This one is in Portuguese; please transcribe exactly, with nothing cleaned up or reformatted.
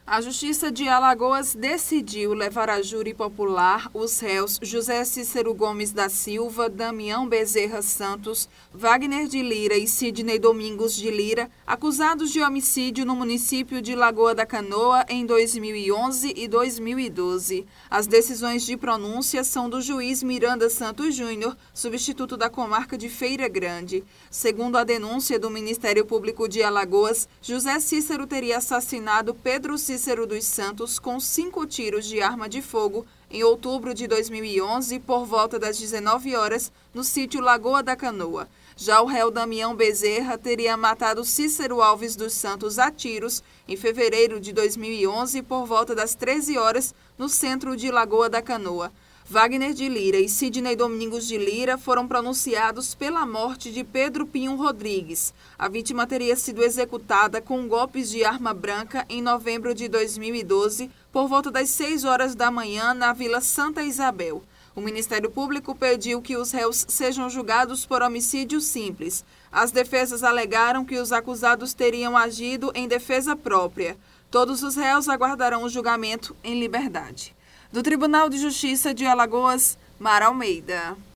A Justiça de Alagoas decidiu levar a júri popular os réus José Cícero Gomes da Silva, Damião Bezerra Santos, Wagner de Lira e Sidney Domingos de Lira, acusados de homicídio no município de Lagoa da Canoa em dois mil e onze e dois mil e doze. As decisões de pronúncia são do juiz Miranda Santos Júnior, substituto da comarca de Feira Grande. Segundo a denúncia do Ministério Público de Alagoas, José Cícero teria assassinado Pedro Cícero Cícero dos Santos com cinco tiros de arma de fogo em outubro de dois mil e onze, por volta das dezenove horas, no sítio Lagoa da Canoa. Já o réu Damião Bezerra teria matado Cícero Alves dos Santos a tiros em fevereiro de dois mil e onze, por volta das treze horas, no centro de Lagoa da Canoa. Wagner de Lira e Sidney Domingos de Lira foram pronunciados pela morte de Pedro Pinho Rodrigues. A vítima teria sido executada com golpes de arma branca em novembro de dois mil e doze, por volta das seis horas da manhã, na Vila Santa Isabel. O Ministério Público pediu que os réus sejam julgados por homicídio simples. As defesas alegaram que os acusados teriam agido em defesa própria. Todos os réus aguardarão o julgamento em liberdade. Do Tribunal de Justiça de Alagoas, Mara Almeida.